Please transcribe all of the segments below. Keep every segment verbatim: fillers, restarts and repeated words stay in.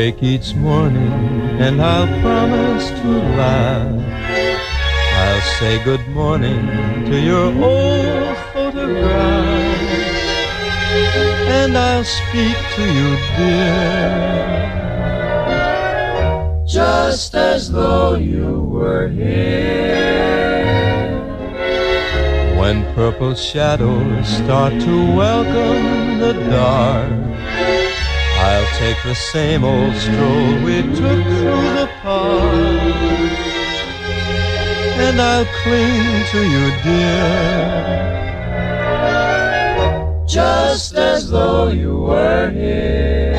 wake each morning and I'll promise to laugh. I'll say good morning to your old photograph, and I'll speak to you, dear, just as though you were here. When purple shadows start to welcome the dark, I'll take the same old stroll we took through the park, and I'll cling to you, dear, just as though you were here.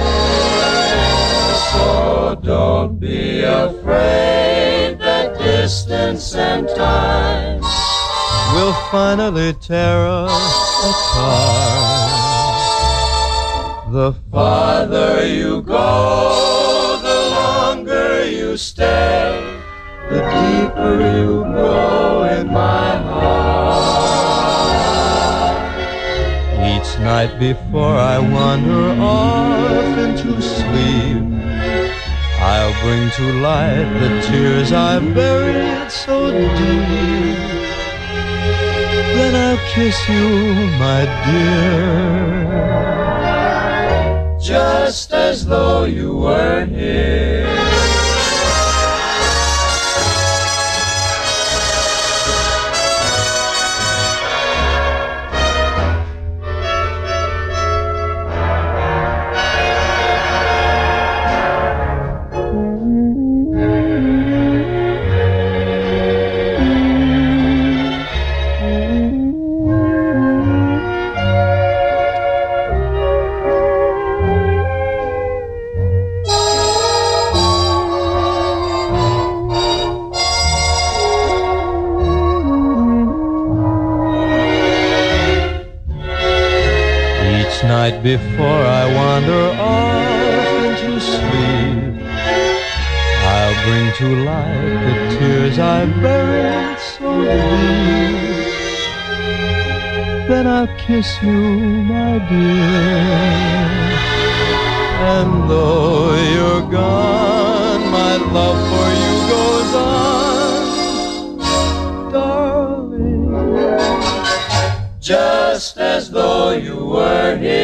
So don't be afraid that distance and time will finally tear us apart. The farther you go, the longer you stay, the deeper you grow in my heart. Each night before I wander off into sleep, I'll bring to light the tears I've buried so deep. Then I'll kiss you, my dear, just as though you weren't here. Night before I wander off into sleep, I'll bring to light the tears I've buried so deep. Then I'll kiss you, my dear, and though you're gone, my love for you goes on, darling, just as though you were here.